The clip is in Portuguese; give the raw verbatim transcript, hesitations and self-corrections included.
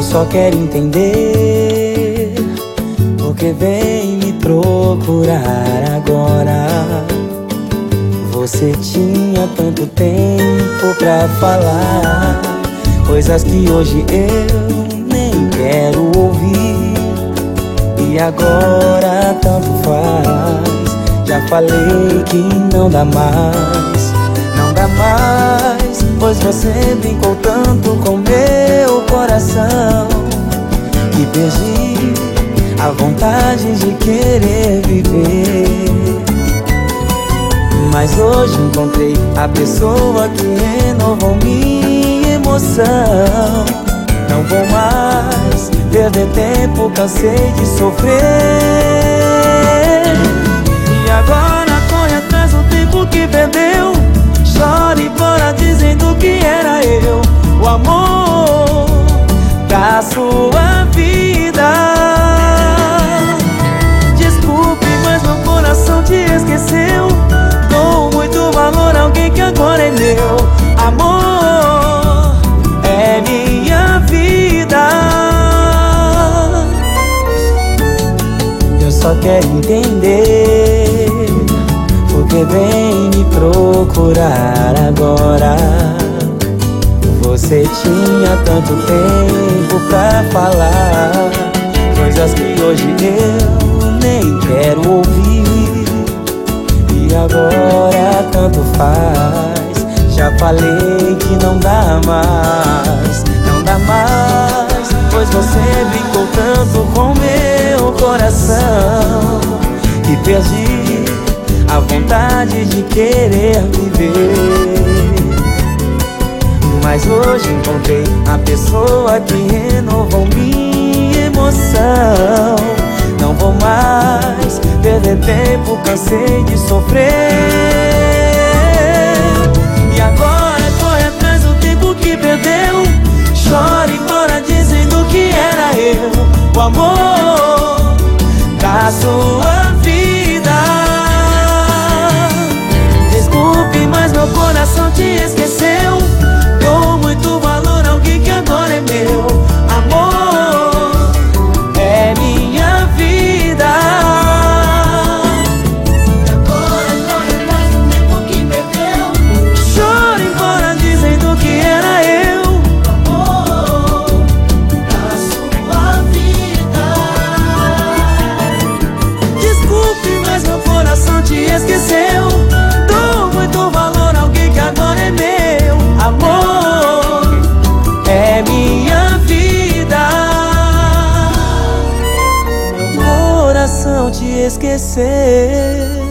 só quero entender por que vem me procurar agora. Você tinha tanto tempo pra falar coisas que hoje eu nem quero ouvir. E agora tanto faz. Já falei que não dá mais, não dá mais, pois você brincou tanto com meu coração que perdi a vontade de querer viver. Mas hoje encontrei a pessoa que renovou minha emoção. Não vou mais perder tempo, cansei de sofrer. E agora corre atrás do tempo que perdeu. Chora e bora dizendo que era eu, o amor da sua vida. Desculpe, mas meu coração te esqueceu. Dou muito valor a alguém que agora é meu. Amor é minha vida. Eu só quero entender por que vem me procurar agora. Você tinha tanto tempo pra falar coisas que hoje eu nem quero ouvir. E agora tanto faz. Já falei que não dá mais, não dá mais, pois você brincou tanto com meu coração que perdi a vontade de querer viver. Mas hoje encontrei a pessoa que renovou minha emoção. Não vou mais perder tempo, cansei de sofrer. E agora corre atrás do tempo que perdeu. Chora e bora dizendo que era eu, o amor da sua vida. Desculpe, mas meu coração te esqueceu. Dou muito valor a alguém que agora é meu. Amor é minha vida. Agora corre atrás do tempo que perdeu. Chora embora dizendo que era eu, amor da sua vida. Desculpe, mas meu coração te esqueceu. Dou muito valor a alguém que agora é meu. Amor é minha vida. Meu coração te esqueceu.